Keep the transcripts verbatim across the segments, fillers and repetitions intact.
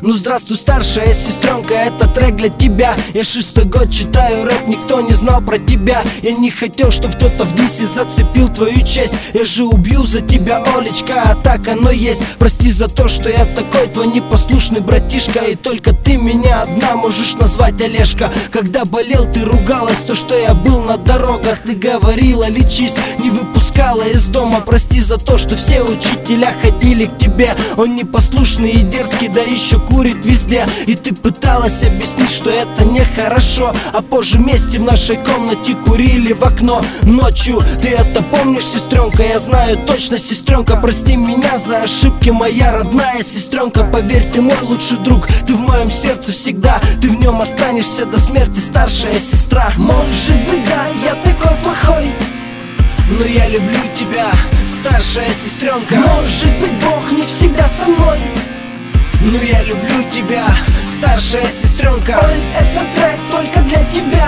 Ну здравствуй, старшая сестренка, это трек для тебя. Я шестой год читаю рэп, никто не знал про тебя. Я не хотел, чтоб кто-то в дисе зацепил твою честь. Я же убью за тебя, Олечка, а так оно есть. Прости за то, что я такой твой непослушный братишка. И только ты меня одна можешь назвать Олежка. Когда болел, ты ругалась, то что я был на дорогах. Ты говорила, лечись, не выпускала из дома. Прости за то, что все учителя ходили к тебе. Он непослушный и дерзкий, да еще курит везде. И ты пыталась объяснить, что это нехорошо. А позже вместе в нашей комнате курили в окно ночью. Ты это помнишь, сестренка? Я знаю точно, сестренка. Прости меня за ошибки, моя родная сестренка. Поверь, ты мой лучший друг, ты в моем сердце всегда. Ты в нем останешься до смерти, старшая сестра. Может быть, да, я такой плохой, но я люблю тебя, старшая сестренка. Может быть, Бог не всегда со мной, но я люблю тебя, старшая сестренка. Ой, этот трек только для тебя.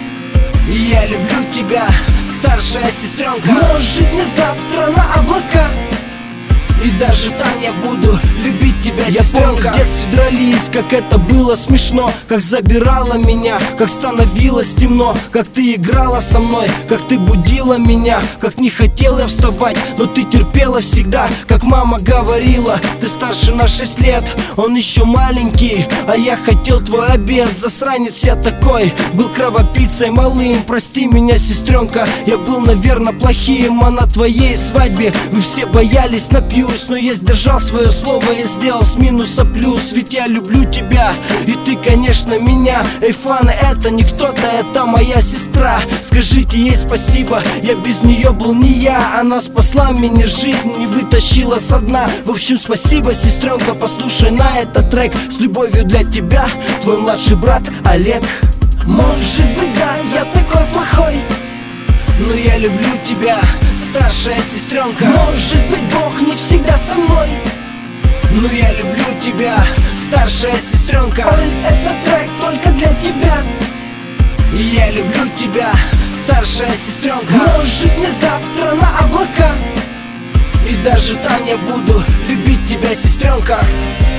И я люблю тебя, старшая сестренка. Может, не завтра на облака, и даже там я буду любить тебя, я сестренка. Помню, в детстве дрались, как это было смешно. Как забирала меня, как становилось темно. Как ты играла со мной, как ты будила меня. Как не хотел я вставать, но ты терпела всегда. Как мама говорила, ты старше на шесть лет, он еще маленький, а я хотел твой обед. Засранец я такой, был кровопийцей малым. Прости меня, сестренка, я был, наверное, плохим. А на твоей свадьбе вы все боялись, напьюсь. Но я сдержал свое слово, я сделал с минуса плюс. Ведь я люблю тебя, и ты, конечно, меня. Эй, фаны, это не кто-то, это моя сестра. Скажите ей спасибо, я без нее был не я. Она спасла мне жизнь, не вытащила со дна. В общем, спасибо, сестренка, послушай на этот трек. С любовью для тебя, твой младший брат Олег. Может быть, да, я такой плохой, но я люблю тебя, старшая сестренка. Может быть, Бог не всегда со мной, но я люблю тебя, старшая сестренка. Ой, этот трек только для тебя. И я люблю тебя, старшая сестренка. Может, не завтра на облака, и даже там я буду любить тебя, сестренка.